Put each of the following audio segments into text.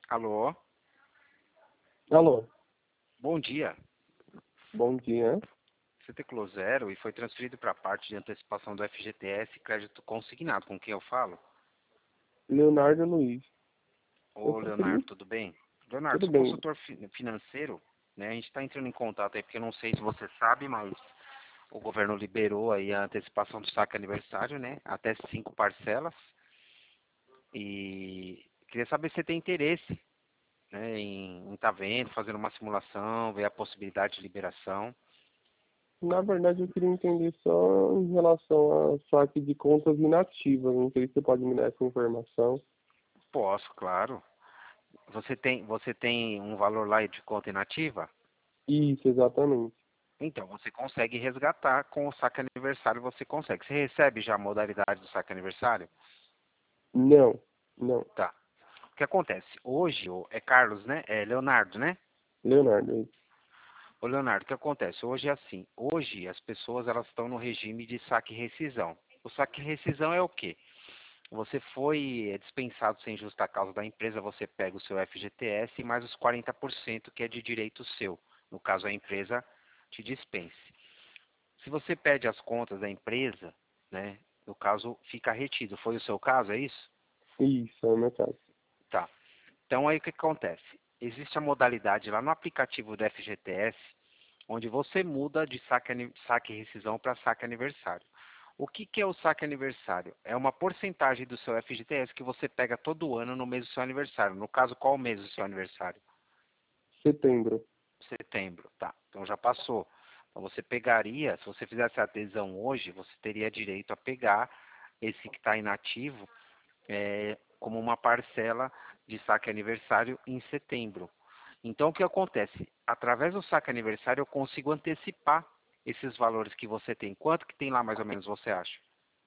Alô, Alô, bom dia. bom dia. Você teclou zero e foi transferido para a parte de antecipação do FGTS crédito consignado. Com quem eu falo? Leonardo Luiz. Eu Ô, só Leonardo, queria. tudo bem? Leonardo, Tudo sou bem. consultor financeiro, né? A gente está entrando em contato aí porque eu não sei se você sabe, mas o governo liberou aí a antecipação do saque aniversário, né? Até 5 parcelas. E queria saber se você tem interesse, né, em estar vendo, fazendo uma simulação, ver a possibilidade de liberação. Na verdade, eu queria entender só em relação a saque de contas inativas. Não sei se você pode me dar essa informação. Posso, claro. Você tem um valor lá de conta inativa? Isso, exatamente. Então, você consegue resgatar com o saque aniversário, você consegue. Você recebe já a modalidade do saque aniversário? Não, não. Tá. O que acontece? Hoje, é Carlos, né? É Leonardo, né? Leonardo, é isso. Ô, Leonardo, o que acontece? Hoje é assim. Hoje, as pessoas elas estão no regime de saque e rescisão. O saque e rescisão é o quê? Você foi dispensado sem justa causa da empresa, você pega o seu FGTS e mais os 40% que é de direito seu. No caso, a empresa te dispense. Se você pede as contas da empresa, né, no caso, fica retido. Foi o seu caso, é isso? Isso, é o meu caso. Tá. Então, aí o que acontece? Existe a modalidade lá no aplicativo do FGTS, onde você muda de saque e rescisão para saque aniversário. O que é o saque aniversário? É uma porcentagem do seu FGTS que você pega todo ano no mês do seu aniversário. No caso, qual mês do seu aniversário? Setembro. Setembro, tá. Então já passou. Então você pegaria, se você fizesse a adesão hoje, você teria direito a pegar esse que está inativo como uma parcela de saque aniversário em setembro. Então o que acontece? Através do saque aniversário eu consigo antecipar esses valores que você tem. Quanto que tem lá mais ou menos você acha?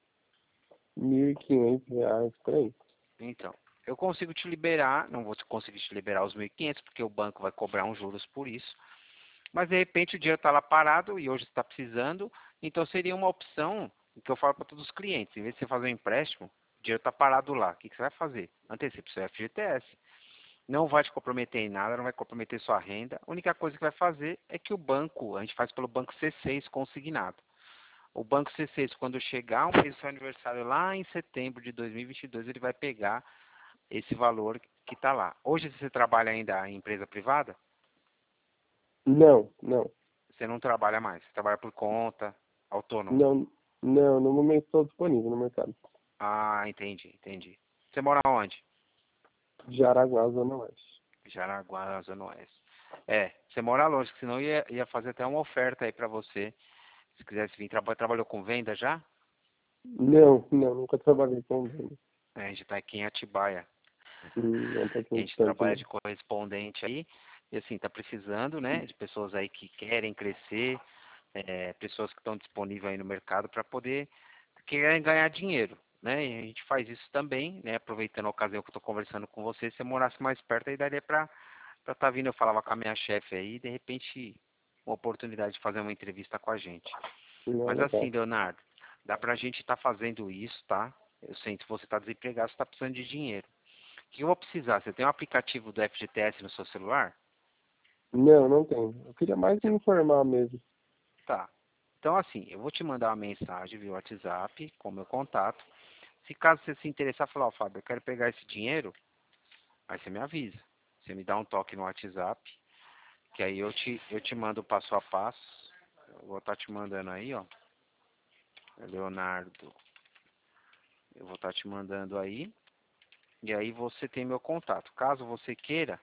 R$ 1.500, por aí. Então, eu consigo te liberar, não vou conseguir te liberar os 1.500 porque o banco vai cobrar uns juros por isso. Mas de repente o dinheiro está lá parado e hoje você está precisando, então seria uma opção que eu falo para todos os clientes. Em vez de você fazer um empréstimo, o dinheiro está parado lá. O que você vai fazer? Antecipe o seu FGTS. Não vai te comprometer em nada, não vai comprometer sua renda. A única coisa que vai fazer é que o banco, a gente faz pelo banco C6 consignado. O banco C6, quando chegar um mês do seu aniversário lá em setembro de 2022, ele vai pegar esse valor que está lá. Hoje você trabalha ainda em empresa privada? Não, não. Você não trabalha mais, você trabalha por conta, autônomo. Não, não. No momento estou disponível no mercado. Ah, entendi, entendi. Você mora onde? Jaraguá, Zona Oeste. Jaraguá, Zona Oeste. Você mora longe, senão ia fazer até uma oferta aí pra você. Se quisesse vir, trabalhou com venda já? Não, não. Nunca trabalhei com venda. A gente tá aqui em Atibaia. É um A pouquinho gente distante trabalha mesmo. de correspondente aí. E assim, tá precisando, né, de pessoas aí que querem crescer, pessoas que estão disponíveis aí no mercado para poder querem ganhar dinheiro, né? E a gente faz isso também, né? Aproveitando a ocasião que eu estou conversando com você, se você morasse mais perto, aí daria para estar vindo. Eu falava com a minha chefe aí, de repente, uma oportunidade de fazer uma entrevista com a gente. Não é Mas assim, legal. Leonardo, dá para a gente estar fazendo isso, tá? Eu sei que você está desempregado, você está precisando de dinheiro. O que eu vou precisar? Você tem um aplicativo do FGTS no seu celular? Não, não tem. Eu queria mais me Você- informar mesmo. Tá. Então, assim, eu vou te mandar uma mensagem via WhatsApp com meu contato. Se caso você se interessar, falar, ó, Fábio, eu quero pegar esse dinheiro, aí você me avisa. Você me dá um toque no WhatsApp, que aí eu te mando o passo a passo. Eu vou estar te mandando aí, ó. Leonardo. Eu vou estar te mandando aí. E aí você tem meu contato. Caso você queira,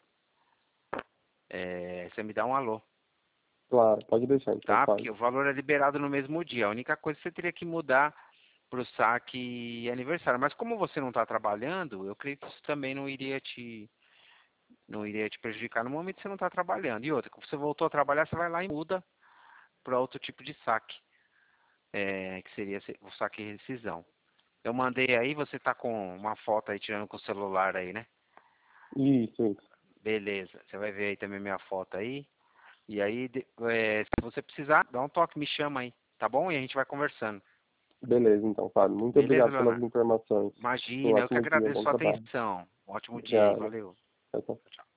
você me dá um alô, Claro, pode deixar então, tá? Fábio. Porque o valor é liberado no mesmo dia. A única coisa que você teria que mudar pro saque aniversário. Mas como você não está trabalhando, eu creio que isso também não iria te prejudicar no momento que você não está trabalhando. E outra, quando você voltou a trabalhar, você vai lá e muda para outro tipo de saque, que seria o saque e rescisão. Eu mandei aí, você tá com uma foto aí tirando com o celular aí, né? Isso, isso. Beleza, você vai ver aí também minha foto aí. E aí, se você precisar, dá um toque, me chama aí, tá bom? E a gente vai conversando. Beleza, então, Fábio. Muito Beleza, obrigado pelas Leonardo? informações. Um Imagina, eu que ótimo dia, agradeço a bom sua trabalho. atenção. Um ótimo dia aí, Obrigado. valeu. Tchau, tchau. Tchau.